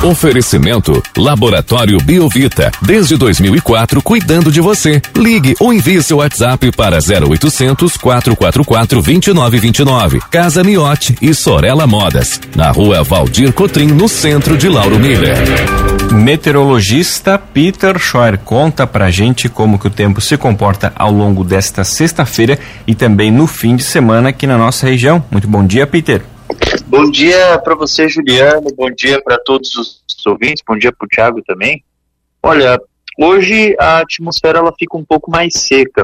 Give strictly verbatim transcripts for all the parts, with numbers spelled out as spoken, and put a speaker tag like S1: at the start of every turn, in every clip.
S1: Oferecimento Laboratório Biovita, desde dois mil e quatro, cuidando de você. Ligue ou envie seu WhatsApp para zero oitocentos, quatrocentos e quarenta e quatro, vinte e nove vinte e nove. Casa Miotti e Sorella Modas, na rua Valdir Cotrim, no centro de Lauro Miller.
S2: Meteorologista Peter Scheuer conta pra gente como que o tempo se comporta ao longo desta sexta-feira e também no fim de semana aqui na nossa região. Muito bom dia, Peter.
S3: Bom dia para você, Juliano, bom dia para todos os ouvintes, bom dia para o Thiago também. Olha, hoje a atmosfera ela fica um pouco mais seca.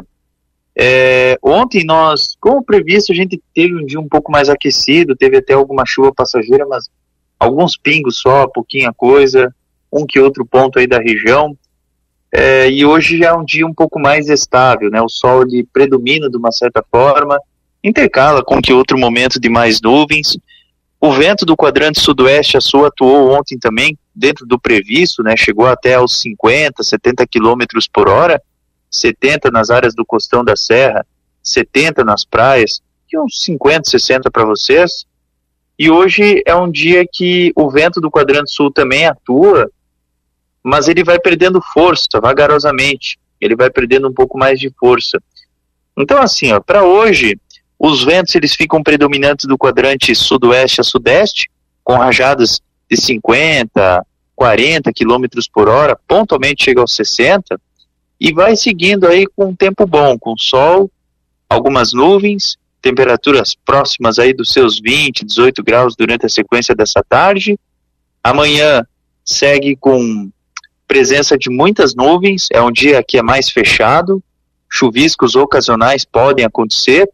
S3: É, ontem nós, como previsto, a gente teve um dia um pouco mais aquecido, teve até alguma chuva passageira, mas alguns pingos só, pouquinha coisa, um que outro ponto aí da região. É, e hoje já é um dia um pouco mais estável, né? O sol ele predomina de uma certa forma, intercala com que outro momento de mais nuvens. O vento do quadrante sudoeste a sul atuou ontem também, dentro do previsto, né? Chegou até aos cinquenta, setenta quilômetros por hora, setenta nas áreas do Costão da Serra, setenta nas praias, e uns cinquenta, sessenta para vocês. E hoje é um dia que o vento do quadrante sul também atua, mas ele vai perdendo força, vagarosamente. Ele vai perdendo um pouco mais de força. Então, assim, ó, para hoje, os ventos eles ficam predominantes do quadrante sudoeste a sudeste, com rajadas de cinquenta, quarenta quilômetros por hora, pontualmente chega aos sessenta, e vai seguindo aí com um tempo bom, com sol, algumas nuvens, temperaturas próximas aí dos seus vinte, dezoito graus durante a sequência dessa tarde. Amanhã segue com presença de muitas nuvens, é um dia que é mais fechado, chuviscos ocasionais podem acontecer,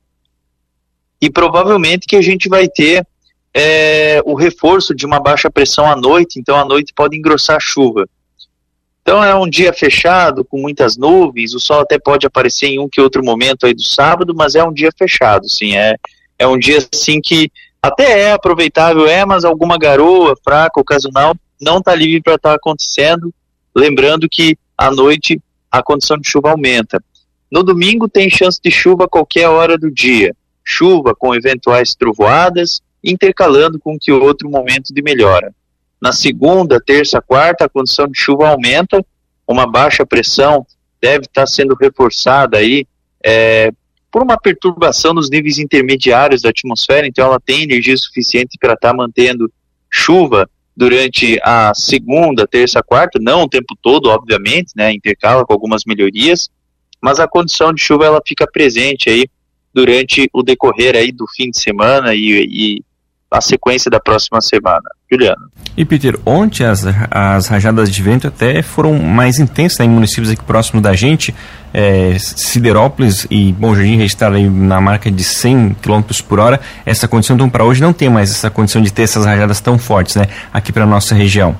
S3: e provavelmente que a gente vai ter é, o reforço de uma baixa pressão à noite, então à noite pode engrossar a chuva. Então é um dia fechado, com muitas nuvens, o sol até pode aparecer em um que outro momento aí do sábado, mas é um dia fechado, sim, é, é um dia assim que até é aproveitável, é, mas alguma garoa fraca, ocasional, não está livre para estar acontecendo, lembrando que à noite a condição de chuva aumenta. No domingo tem chance de chuva a qualquer hora do dia, chuva com eventuais trovoadas, intercalando com que outro momento de melhora. Na segunda, terça, quarta, a condição de chuva aumenta, uma baixa pressão deve estar sendo reforçada aí é, por uma perturbação nos níveis intermediários da atmosfera, então ela tem energia suficiente para estar mantendo chuva durante a segunda, terça, quarta, não o tempo todo, obviamente, né, intercala com algumas melhorias, mas a condição de chuva ela fica presente aí durante o decorrer aí do fim de semana e, e a sequência da próxima semana. Juliano.
S2: E Peter, ontem as, as rajadas de vento até foram mais intensas, né, em municípios aqui próximos da gente, é, Siderópolis e Bom Jardim registraram aí na marca de cem quilômetros por hora. Essa condição, então, para hoje não tem mais essa condição de ter essas rajadas tão fortes, né, aqui para a nossa região.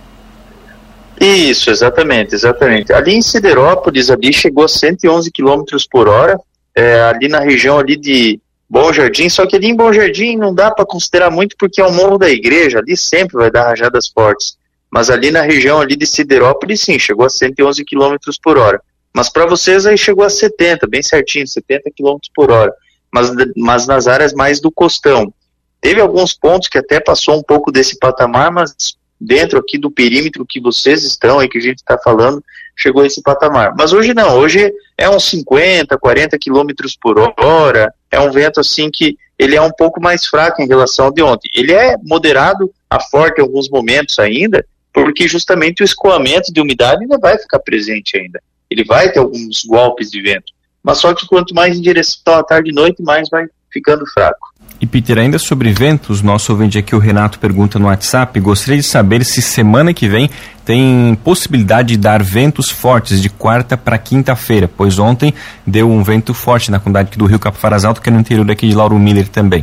S3: Isso, exatamente, exatamente. Ali em Siderópolis, ali chegou a cento e onze quilômetros por hora, é, ali na região ali de Bom Jardim, só que ali em Bom Jardim não dá para considerar muito porque é o Morro da Igreja, ali sempre vai dar rajadas fortes, mas ali na região ali de Siderópolis sim, chegou a cento e onze quilômetros por hora, mas para vocês aí chegou a setenta, bem certinho, setenta quilômetros por hora, mas, mas nas áreas mais do costão. Teve alguns pontos que até passou um pouco desse patamar, mas dentro aqui do perímetro que vocês estão aí, que a gente está falando, chegou a esse patamar. Mas hoje não, hoje é uns cinquenta, quarenta quilômetros por hora, é um vento assim que ele é um pouco mais fraco em relação ao de ontem. Ele é moderado a forte em alguns momentos ainda, porque justamente o escoamento de umidade ainda vai ficar presente ainda. Ele vai ter alguns golpes de vento, mas só que quanto mais em direção à tarde e noite, mais vai ficando fraco.
S2: E Peter, ainda sobre ventos, nosso ouvinte aqui, o Renato, pergunta no WhatsApp, gostaria de saber se semana que vem tem possibilidade de dar ventos fortes de quarta para quinta-feira, pois ontem deu um vento forte na comunidade aqui do Rio Capivaras Alto, que é no interior aqui de Lauro Miller também.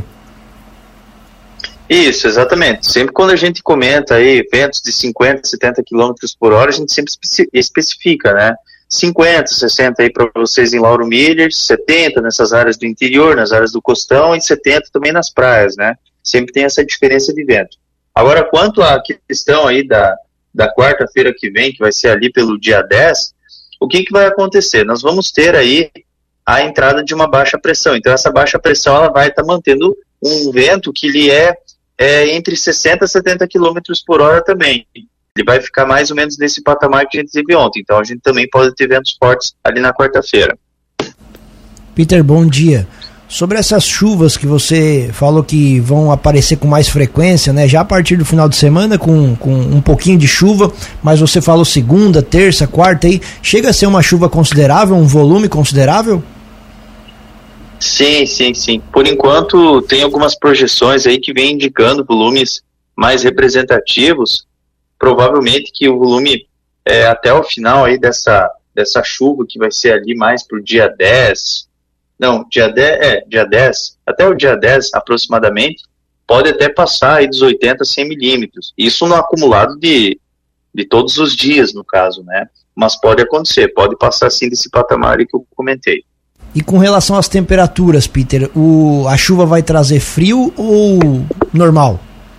S3: Isso, exatamente. Sempre quando a gente comenta aí ventos de cinquenta, setenta quilômetros por hora, a gente sempre especifica, né? cinquenta, sessenta aí para vocês em Lauro Miller, setenta nessas áreas do interior, nas áreas do costão, e setenta também nas praias, né? Sempre tem essa diferença de vento. Agora, quanto à questão aí da, da quarta-feira que vem, que vai ser ali pelo dia dez, o que que vai acontecer? Nós vamos ter aí a entrada de uma baixa pressão. Então, essa baixa pressão, ela vai estar tá mantendo um vento que ele é, é entre sessenta e setenta quilômetros por hora também. ele vai ficar mais ou menos nesse patamar que a gente teve ontem. Então a gente também pode ter ventos fortes ali na quarta-feira.
S4: Peter, bom dia. Sobre essas chuvas que você falou que vão aparecer com mais frequência, né? Já a partir do final de semana com, com um pouquinho de chuva, mas você falou segunda, terça, quarta aí, chega a ser uma chuva considerável, um volume considerável?
S3: Sim, sim, sim. Por enquanto tem algumas projeções aí que vem indicando volumes mais representativos. Provavelmente que o volume é, até o final aí dessa, dessa chuva que vai ser ali mais pro dia dez, não, dia dez, é, dia dez, até o dia dez aproximadamente, pode até passar aí dos oitenta a cem milímetros. Isso no acumulado de, de todos os dias, no caso, né? Mas pode acontecer, pode passar sim desse patamar aí que eu comentei.
S4: E com relação às temperaturas, Peter, o, a chuva vai trazer frio ou normal?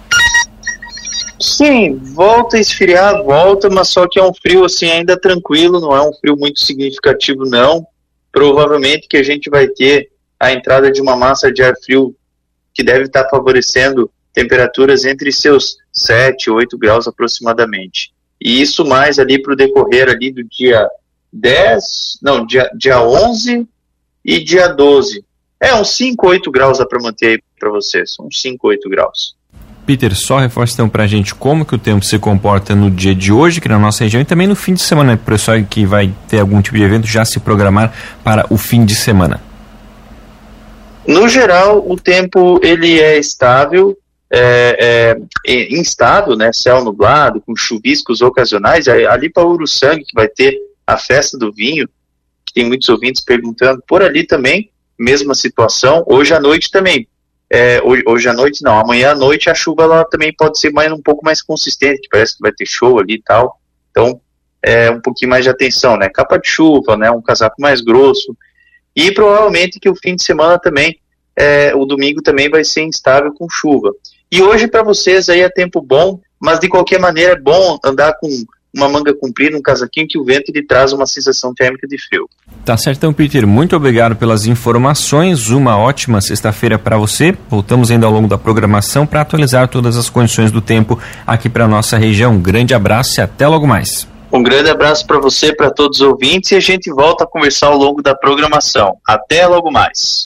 S3: Sim, volta a esfriar, volta, mas só que é um frio assim ainda tranquilo, não é um frio muito significativo não. Provavelmente que a gente vai ter a entrada de uma massa de ar frio que deve estar favorecendo temperaturas entre seus sete, oito graus aproximadamente. E isso mais ali para o decorrer ali do dia dez, não, dia, dia onze e dia doze. É, uns cinco, oito graus dá para manter aí para vocês, uns cinco, oito graus.
S2: Peter, só reforça então pra gente como que o tempo se comporta no dia de hoje, que na nossa região, e também no fim de semana, né? Para o pessoal que vai ter algum tipo de evento já se programar para o fim de semana.
S3: No geral, o tempo ele é estável, é, é, instável, né? Céu nublado, com chuviscos ocasionais. Ali para Uruçanga, que vai ter a festa do vinho, que tem muitos ouvintes perguntando, por ali também, mesma situação. Hoje à noite também. É, hoje, hoje à noite não, amanhã à noite a chuva ela também pode ser mais, um pouco mais consistente, que parece que vai ter show ali e tal, então é um pouquinho mais de atenção, né, capa de chuva, né, um casaco mais grosso, e provavelmente que o fim de semana também, é, o domingo também vai ser instável com chuva. E hoje para vocês aí é tempo bom, mas de qualquer maneira é bom andar com uma manga comprida, um casaquinho, que o vento ele traz uma sensação térmica de frio.
S2: Tá certo então, Peter, muito obrigado pelas informações, uma ótima sexta-feira para você. Voltamos ainda ao longo da programação para atualizar todas as condições do tempo aqui para nossa região. Um grande abraço e até logo mais.
S3: Um grande abraço para você, para todos os ouvintes, e a gente volta a conversar ao longo da programação. Até logo mais.